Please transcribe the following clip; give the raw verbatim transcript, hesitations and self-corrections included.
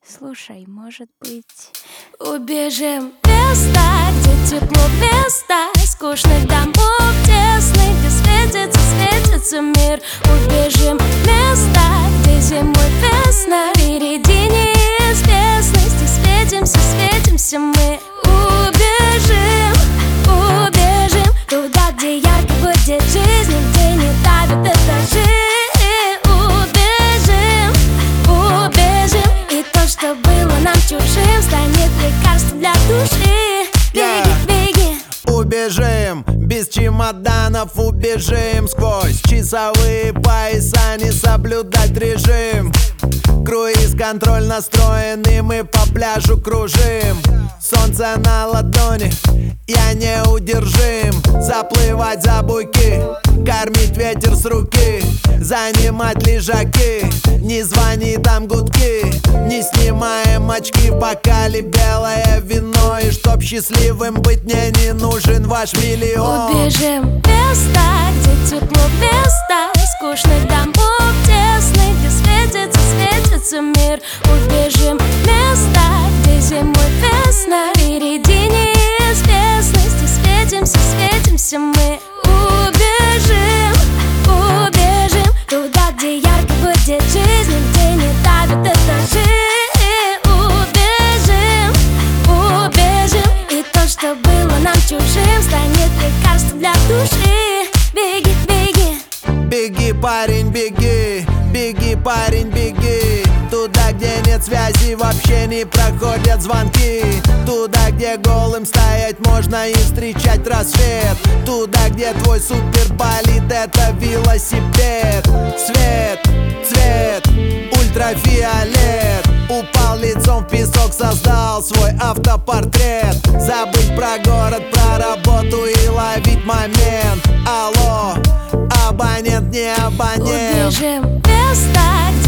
Слушай, может быть, убежим в место, где тепло вместо скучных домов тесных, где светится, светится мир. Убежим в место, где зимой весна, впереди неизвестности. Светимся, светимся мы. Убежим, убежим туда, где ярко будет жизнь, где не давит этажи. Что было нам чужим, станет лекарством для души. Беги, yeah. беги. Убежим, без чемоданов убежим, сквозь часовые пояса не соблюдать режим. Круиз-контроль настроен, и мы по пляжу кружим. Солнце на ладони, я неудержим. Заплывать за буйки, кормить ветер с руки, занимать лежаки, не звони там гудки. Не снимаем очки, в бокале белое вино. И чтоб счастливым быть, мне не нужен ваш миллион. Убежим в место, где тепло вместо скучных домов тесных, где светится, светится мир. Убежим в место, где зимой весна, впереди неизвестности. Светимся, светимся мы. Убежим, убежим туда, где ярко будет жизнь, где не давит этажи. Убежим, убежим, и то, что было нам чужим, станет лекарством для души. Беги, беги. Беги, парень, беги, беги, парень, беги. Туда, где нет связи, вообще не проходят звонки. Туда, где голым стоять можно и встречать рассвет. Туда, где твой суперболид — это велосипед. Свет, цвет, ультрафиолет. Упал лицом в песок, создал свой автопортрет. Забыть про город, про работу и ловить момент. Алло, абонент, не абонент. Убежим в место,